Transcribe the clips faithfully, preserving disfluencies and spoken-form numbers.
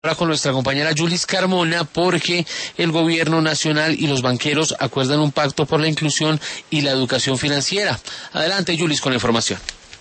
Ahora con nuestra compañera Yulis Carmona, porque el gobierno nacional y los banqueros acuerdan un pacto por la inclusión y la educación financiera. Adelante, Yulis, con la información.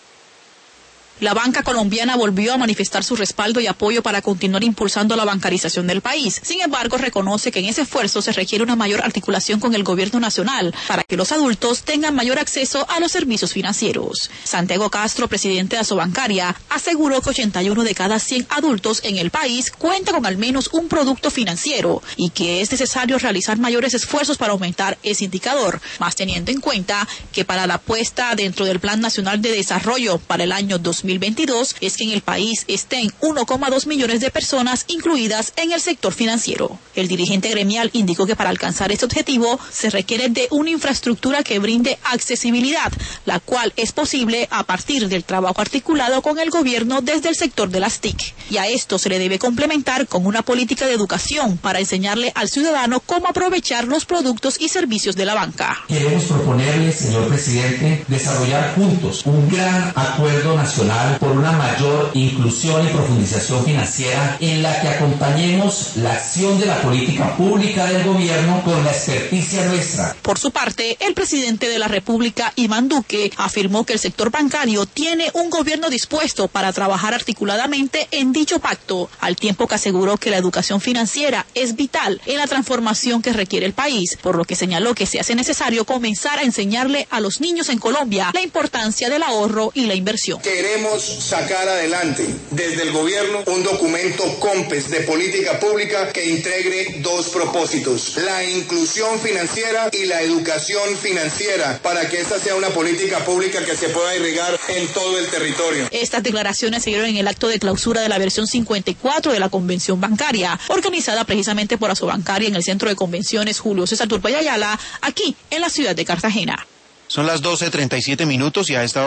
La banca colombiana volvió a manifestar su respaldo y apoyo para continuar impulsando la bancarización del país. Sin embargo, reconoce que en ese esfuerzo se requiere una mayor articulación con el gobierno nacional para que los adultos tengan mayor acceso a los servicios financieros. Santiago Castro, presidente de Asobancaria, aseguró que ochenta y uno de cada cien adultos en el país cuenta con al menos un producto financiero y que es necesario realizar mayores esfuerzos para aumentar ese indicador, más teniendo en cuenta que para la apuesta dentro del Plan Nacional de Desarrollo para el año dos mil veintidós es que en el país estén uno coma dos millones de personas incluidas en el sector financiero. El dirigente gremial indicó que para alcanzar este objetivo se requiere de una infraestructura que brinde accesibilidad, la cual es posible a partir del trabajo articulado con el gobierno desde el sector de las T I C. Y a esto se le debe complementar con una política de educación para enseñarle al ciudadano cómo aprovechar los productos y servicios de la banca. Queremos proponerle, señor presidente, desarrollar juntos un gran acuerdo nacional por una mayor inclusión y profundización financiera en la que acompañemos la acción de la política pública del gobierno con la experticia nuestra. Por su parte, el presidente de la República, Iván Duque, afirmó que el sector bancario tiene un gobierno dispuesto para trabajar articuladamente en dicho pacto, al tiempo que aseguró que la educación financiera es vital en la transformación que requiere el país, por lo que señaló que se hace necesario comenzar a enseñarle a los niños en Colombia la importancia del ahorro y la inversión. Queremos sacar adelante desde el gobierno un documento COMPES de política pública que integre dos propósitos: la inclusión financiera y la educación financiera, para que esta sea una política pública que se pueda irrigar en todo el territorio. Estas declaraciones se dieron en el acto de clausura de la versión cincuenta y cuatro de la Convención Bancaria, organizada precisamente por Asobancaria en el Centro de Convenciones Julio César Turbay Ayala, aquí en la ciudad de Cartagena. Son las doce treinta y siete minutos y a esta